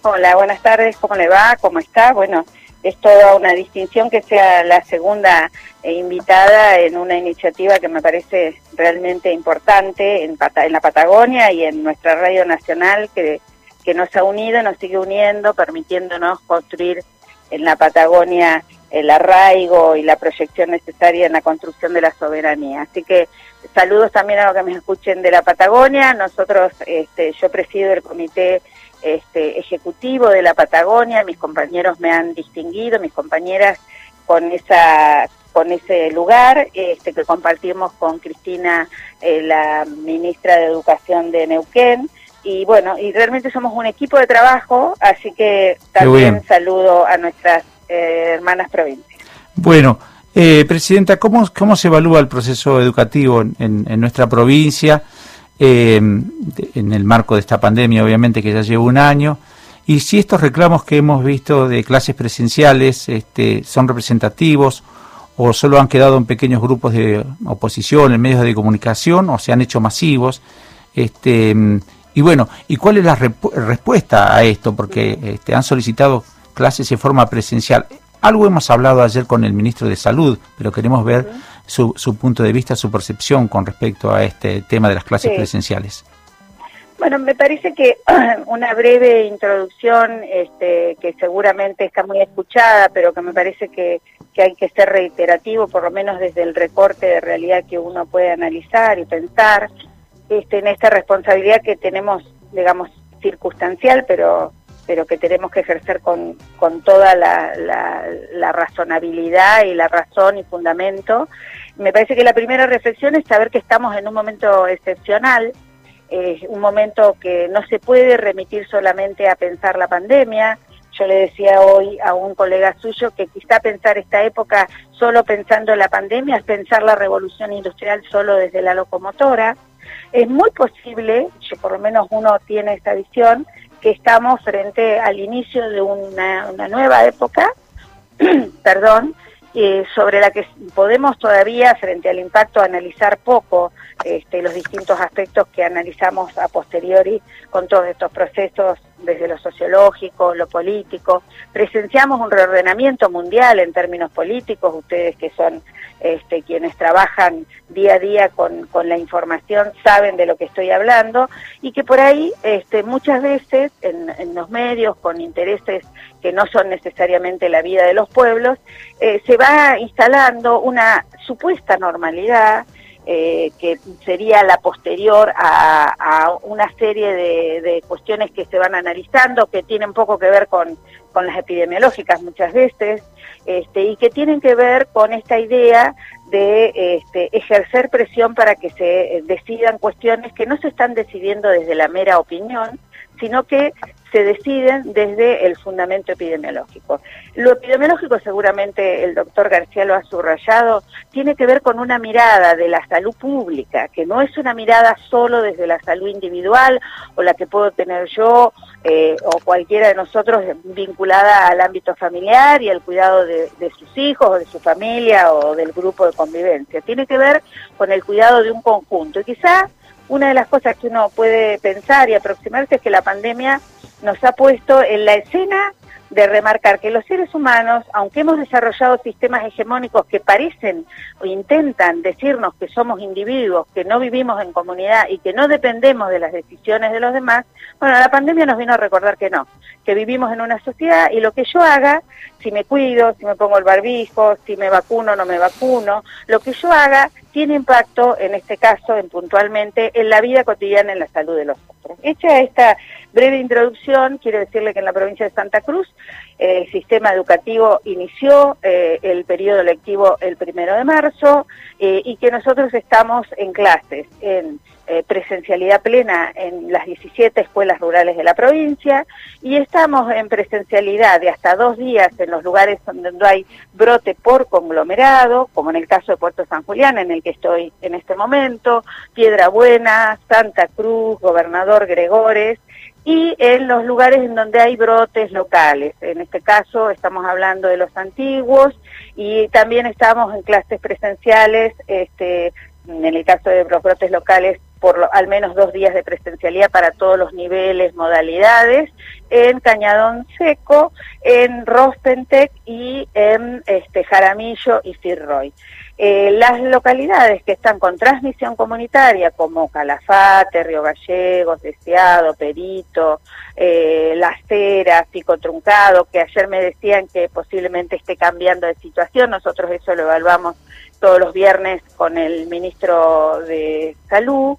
Hola, buenas tardes, ¿cómo le va? ¿Cómo está? Bueno, es toda una distinción que sea la segunda invitada en una iniciativa que me parece realmente importante en la Patagonia y en nuestra radio nacional que nos ha unido, nos sigue uniendo, permitiéndonos construir en la Patagonia el arraigo y la proyección necesaria en la construcción de la soberanía. Así que saludos también a los que me escuchen de la Patagonia. Nosotros, yo presido el comité ejecutivo de la Patagonia, mis compañeros me han distinguido, mis compañeras con ese lugar que compartimos con Cristina, la ministra de Educación de Neuquén, y bueno, y realmente somos un equipo de trabajo, así que también saludo a nuestras hermanas provincias. Bueno, Presidenta, ¿cómo se evalúa el proceso educativo en nuestra provincia? En el marco de esta pandemia, obviamente, que ya lleva un año, y si estos reclamos que hemos visto de clases presenciales son representativos o solo han quedado en pequeños grupos de oposición, en medios de comunicación, o se han hecho masivos, y bueno, ¿y cuál es la respuesta a esto? Porque han solicitado clases en forma presencial. Algo hemos hablado ayer con el ministro de Salud, pero queremos ver su punto de vista, su percepción con respecto a este tema de las clases presenciales. Bueno, me parece que una breve introducción que seguramente está muy escuchada, pero que me parece que hay que ser reiterativo, por lo menos desde el recorte de realidad que uno puede analizar y pensar en esta responsabilidad que tenemos, digamos, circunstancial, pero que tenemos que ejercer con toda la razonabilidad y la razón y fundamento. Me parece que la primera reflexión es saber que estamos en un momento excepcional, un momento que no se puede remitir solamente a pensar la pandemia. Yo le decía hoy a un colega suyo que quizá pensar esta época solo pensando en la pandemia es pensar la revolución industrial solo desde la locomotora. Es muy posible, por lo menos uno tiene esta visión, que estamos frente al inicio de una nueva época, sobre la que podemos todavía, frente al impacto, analizar poco los distintos aspectos que analizamos a posteriori con todos estos procesos, desde lo sociológico, lo político. Presenciamos un reordenamiento mundial en términos políticos, ustedes que son quienes trabajan día a día con la información saben de lo que estoy hablando, y que por ahí muchas veces en los medios, con intereses que no son necesariamente la vida de los pueblos, se va instalando una supuesta normalidad que sería la posterior a una serie de cuestiones que se van analizando, que tienen poco que ver con las epidemiológicas muchas veces, y que tienen que ver con esta idea de ejercer presión para que se decidan cuestiones que no se están decidiendo desde la mera opinión, sino que se deciden desde el fundamento epidemiológico. Lo epidemiológico, seguramente el doctor García lo ha subrayado, tiene que ver con una mirada de la salud pública, que no es una mirada solo desde la salud individual o la que puedo tener yo o cualquiera de nosotros vinculada al ámbito familiar y al cuidado de sus hijos o de su familia o del grupo de convivencia. Tiene que ver con el cuidado de un conjunto. Y quizá una de las cosas que uno puede pensar y aproximarse es que la pandemia nos ha puesto en la escena de remarcar que los seres humanos, aunque hemos desarrollado sistemas hegemónicos que parecen o intentan decirnos que somos individuos, que no vivimos en comunidad y que no dependemos de las decisiones de los demás, bueno, la pandemia nos vino a recordar que no, que vivimos en una sociedad y lo que yo haga, si me cuido, si me pongo el barbijo, si me vacuno o no me vacuno, lo que yo haga tiene impacto, en este caso, puntualmente, en la vida cotidiana, en la salud de los otros. Hecha esta breve introducción, quiero decirle que en la provincia de Santa Cruz el sistema educativo inició el periodo lectivo el 1 de marzo y que nosotros estamos en clases, en presencialidad plena en las 17 escuelas rurales de la provincia y estamos en presencialidad de hasta 2 días en los lugares donde hay brote por conglomerado, como en el caso de Puerto San Julián, en el que estoy en este momento, Piedra Buena, Santa Cruz, Gobernador Gregores, y en los lugares en donde hay brotes locales. En este caso estamos hablando de los antiguos y también estamos en clases presenciales en el caso de los brotes locales, al menos 2 días de presencialidad para todos los niveles, modalidades, en Cañadón Seco, en Rostentec y en Jaramillo y Firroy. Las localidades que están con transmisión comunitaria, como Calafate, Río Gallegos, Deseado, Perito, Las Heras, Pico Truncado, que ayer me decían que posiblemente esté cambiando de situación, nosotros eso lo evaluamos todos los viernes con el ministro de Salud,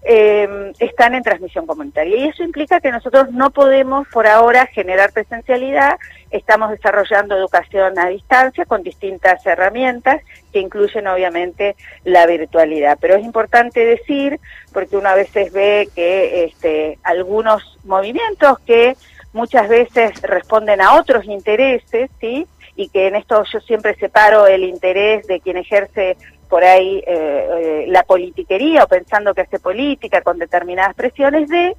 están en transmisión comunitaria. Y eso implica que nosotros no podemos por ahora generar presencialidad, estamos desarrollando educación a distancia con distintas herramientas que incluyen obviamente la virtualidad. Pero es importante decir, porque uno a veces ve que algunos movimientos que muchas veces responden a otros intereses, ¿sí?, y que en esto yo siempre separo el interés de quien ejerce por ahí la politiquería o pensando que hace política con determinadas presiones de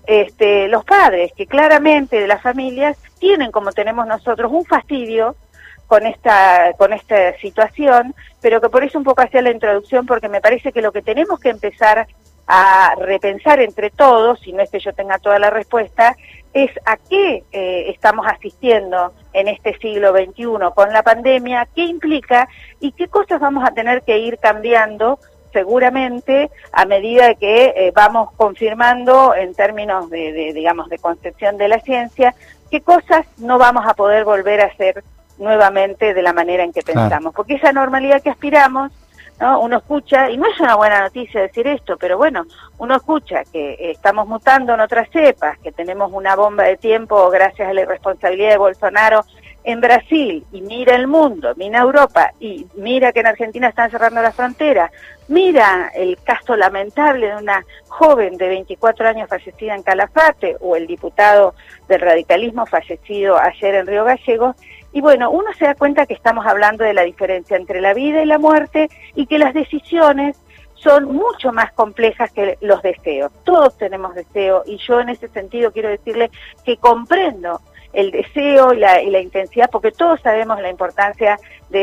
los padres, que claramente de las familias tienen, como tenemos nosotros, un fastidio con esta situación, pero que por eso un poco hacía la introducción, porque me parece que lo que tenemos que empezar a repensar entre todos, y no es que yo tenga toda la respuesta, es a qué estamos asistiendo en este siglo XXI con la pandemia, qué implica y qué cosas vamos a tener que ir cambiando seguramente a medida que vamos confirmando en términos digamos, de concepción de la ciencia, qué cosas no vamos a poder volver a hacer nuevamente de la manera en que pensamos, porque esa normalidad que aspiramos, ¿no? Uno escucha, y no es una buena noticia decir esto, pero bueno, uno escucha que estamos mutando en otras cepas, que tenemos una bomba de tiempo gracias a la irresponsabilidad de Bolsonaro en Brasil, y mira el mundo, mira Europa, y mira que en Argentina están cerrando la frontera, mira el caso lamentable de una joven de 24 años fallecida en Calafate, o el diputado del radicalismo fallecido ayer en Río Gallegos. Y bueno, uno se da cuenta que estamos hablando de la diferencia entre la vida y la muerte y que las decisiones son mucho más complejas que los deseos. Todos tenemos deseo y yo en ese sentido quiero decirle que comprendo el deseo y la intensidad, porque todos sabemos la importancia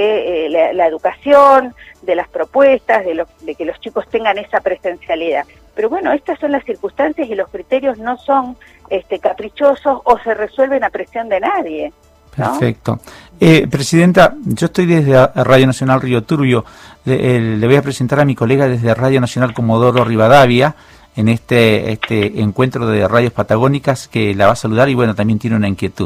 de la educación, de las propuestas, de que los chicos tengan esa presencialidad. Pero bueno, estas son las circunstancias y los criterios no son caprichosos o se resuelven a presión de nadie. Perfecto. Presidenta, yo estoy desde Radio Nacional Río Turbio. Le voy a presentar a mi colega desde Radio Nacional Comodoro Rivadavia en este encuentro de radios patagónicas, que la va a saludar y bueno, también tiene una inquietud.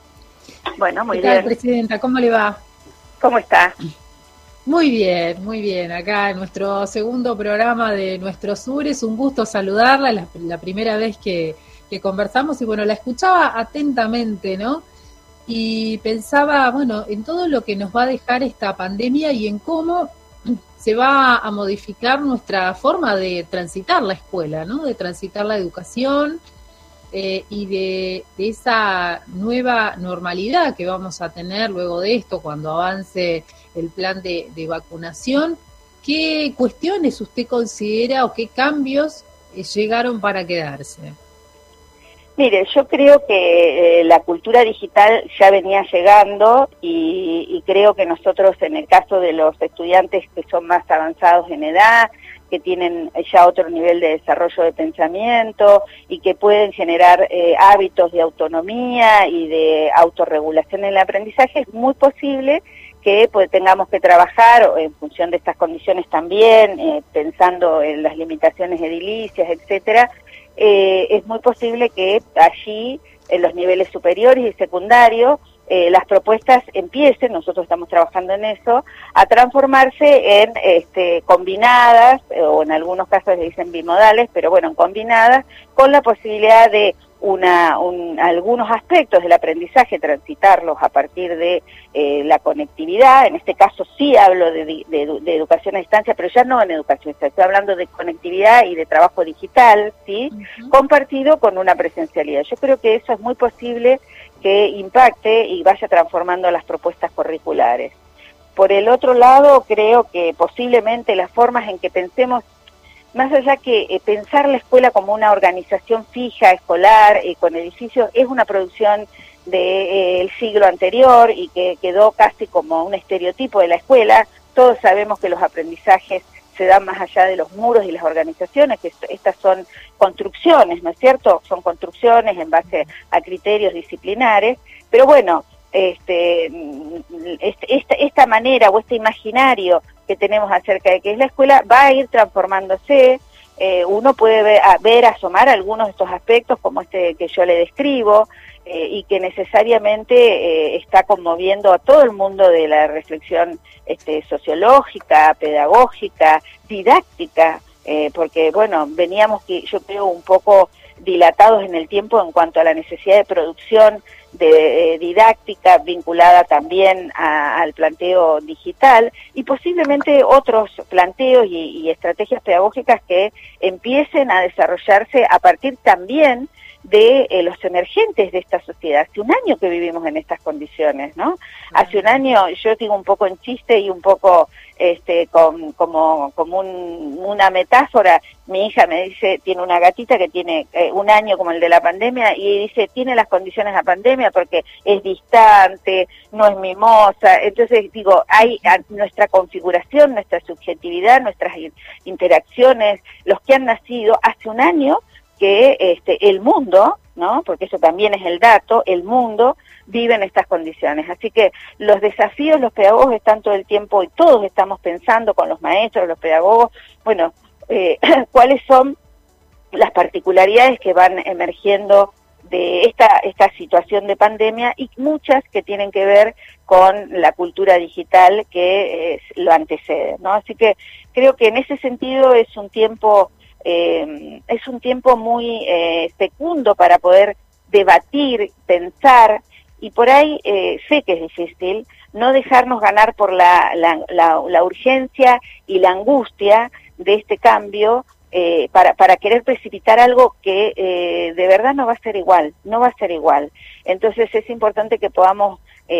Bueno, muy bien. bien. Presidenta, ¿cómo le va? ¿Cómo está? Muy bien, muy bien. Acá en nuestro segundo programa de Nuestro Sur, es un gusto saludarla, la primera vez que conversamos y bueno, la escuchaba atentamente, ¿no? Y pensaba, bueno, en todo lo que nos va a dejar esta pandemia y en cómo se va a modificar nuestra forma de transitar la escuela, ¿no? De transitar la educación y de esa nueva normalidad que vamos a tener luego de esto, cuando avance el plan de vacunación. ¿Qué cuestiones usted considera o qué cambios llegaron para quedarse? Mire, yo creo que la cultura digital ya venía llegando y creo que nosotros, en el caso de los estudiantes que son más avanzados en edad, que tienen ya otro nivel de desarrollo de pensamiento y que pueden generar hábitos de autonomía y de autorregulación en el aprendizaje, es muy posible que tengamos que trabajar en función de estas condiciones también, pensando en las limitaciones edilicias, etcétera. Es muy posible que allí, en los niveles superiores y secundarios, las propuestas empiecen, nosotros estamos trabajando en eso, a transformarse en combinadas, o en algunos casos le dicen bimodales, pero bueno, en combinadas, con la posibilidad de algunos aspectos del aprendizaje, transitarlos a partir de la conectividad. En este caso sí hablo de educación a distancia, pero ya no en educación, estoy hablando de conectividad y de trabajo digital, ¿sí? Compartido con una presencialidad. Yo creo que eso es muy posible que impacte y vaya transformando las propuestas curriculares. Por el otro lado, creo que posiblemente las formas en que pensemos, más allá que pensar la escuela como una organización fija, escolar, con edificios, es una producción del siglo anterior y que quedó casi como un estereotipo de la escuela. Todos sabemos que los aprendizajes se dan más allá de los muros y las organizaciones, que estas son construcciones, ¿no es cierto? Son construcciones en base a criterios disciplinares, pero bueno, esta manera o este imaginario que tenemos acerca de qué es la escuela va a ir transformándose. Uno puede ver asomar algunos de estos aspectos como este que yo le describo, y que necesariamente está conmoviendo a todo el mundo de la reflexión sociológica, pedagógica, didáctica, porque bueno, veníamos, yo creo, un poco dilatados en el tiempo en cuanto a la necesidad de producción de didáctica vinculada también al planteo digital y posiblemente otros planteos y estrategias pedagógicas que empiecen a desarrollarse a partir también de los emergentes de esta sociedad. Hace un año que vivimos en estas condiciones, ¿no? Hace un año, yo digo un poco en chiste y un poco como una metáfora, mi hija me dice, tiene una gatita que tiene un año como el de la pandemia, y dice, tiene las condiciones de la pandemia porque es distante, no es mimosa. Entonces digo, hay nuestra configuración, nuestra subjetividad, nuestras interacciones, los que han nacido hace un año, que el mundo, ¿no? Porque eso también es el dato, el mundo vive en estas condiciones. Así que los desafíos, los pedagogos están todo el tiempo, y todos estamos pensando con los maestros, los pedagogos, bueno, cuáles son las particularidades que van emergiendo de esta situación de pandemia, y muchas que tienen que ver con la cultura digital que lo antecede, ¿no? Así que creo que en ese sentido es un tiempo muy fecundo para poder debatir, pensar, y por ahí sé que es difícil no dejarnos ganar por la urgencia y la angustia de este cambio, para querer precipitar algo que de verdad no va a ser igual. Entonces es importante que podamos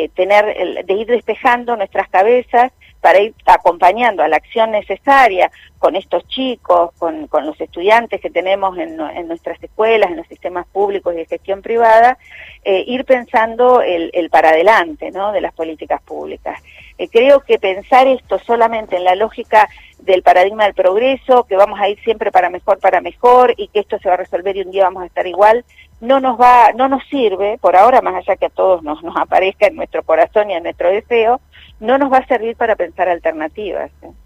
de ir despejando nuestras cabezas para ir acompañando a la acción necesaria con estos chicos, con los estudiantes que tenemos en nuestras escuelas, en los sistemas públicos y de gestión privada, ir pensando el para adelante, ¿no?, de las políticas públicas. Creo que pensar esto solamente en la lógica del paradigma del progreso, que vamos a ir siempre para mejor, y que esto se va a resolver y un día vamos a estar igual, no nos sirve, por ahora, más allá que a todos nos aparezca en nuestro corazón y en nuestro deseo, no nos va a servir para pensar alternativas.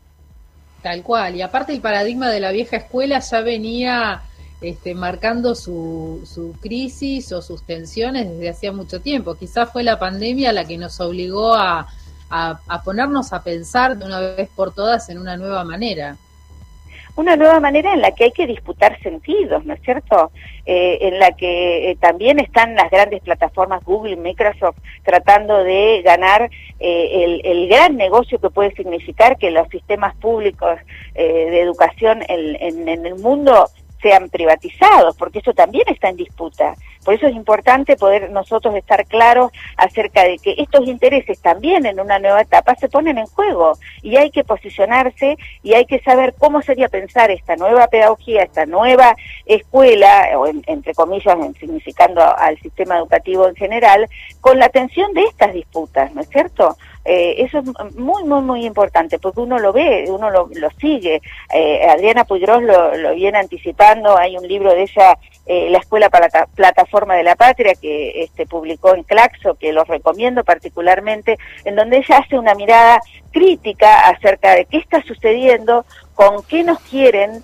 Tal cual, y aparte el paradigma de la vieja escuela ya venía marcando su crisis o sus tensiones desde hacía mucho tiempo. Quizás fue la pandemia la que nos obligó a ponernos a pensar de una vez por todas en una nueva manera. Una nueva manera en la que hay que disputar sentidos, ¿no es cierto? En la que también están las grandes plataformas Google y Microsoft tratando de ganar el gran negocio que puede significar que los sistemas públicos de educación en el mundo sean privatizados, porque eso también está en disputa. Por eso es importante poder nosotros estar claros acerca de que estos intereses también en una nueva etapa se ponen en juego, y hay que posicionarse y hay que saber cómo sería pensar esta nueva pedagogía, esta nueva escuela, o entre comillas, significando al sistema educativo en general, con la atención de estas disputas, ¿no es cierto? Eso es muy importante, porque uno lo ve, uno lo sigue. Adriana Puigros lo viene anticipando. Hay un libro de ella, La Escuela Plataforma de la Patria, que publicó en Claxo, que lo recomiendo particularmente, en donde ella hace una mirada crítica acerca de qué está sucediendo, con qué nos quieren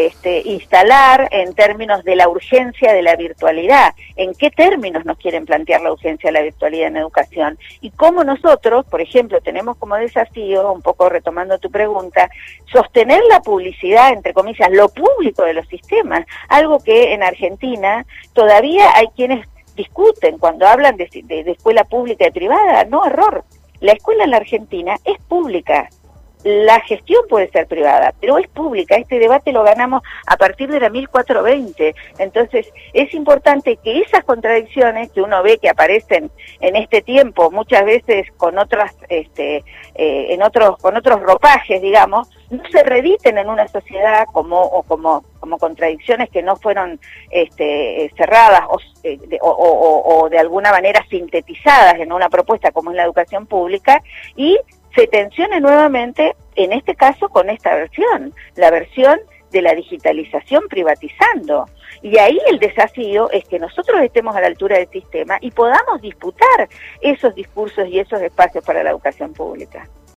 instalar en términos de la urgencia de la virtualidad, en qué términos nos quieren plantear la urgencia de la virtualidad en educación, y cómo nosotros, por ejemplo, tenemos como desafío, un poco retomando tu pregunta, sostener la publicidad, entre comillas, lo público de los sistemas, algo que en Argentina todavía hay quienes discuten cuando hablan de escuela pública y privada. No, error. La escuela en la Argentina es pública. La gestión puede ser privada, pero es pública. Este debate lo ganamos a partir de la 1420. Entonces, es importante que esas contradicciones que uno ve que aparecen en este tiempo, muchas veces con otros ropajes, digamos, no se reediten en una sociedad como contradicciones que no fueron cerradas o de alguna manera sintetizadas en una propuesta como es la educación pública, y se tensione nuevamente, en este caso con esta versión, la versión de la digitalización privatizando. Y ahí el desafío es que nosotros estemos a la altura del sistema y podamos disputar esos discursos y esos espacios para la educación pública.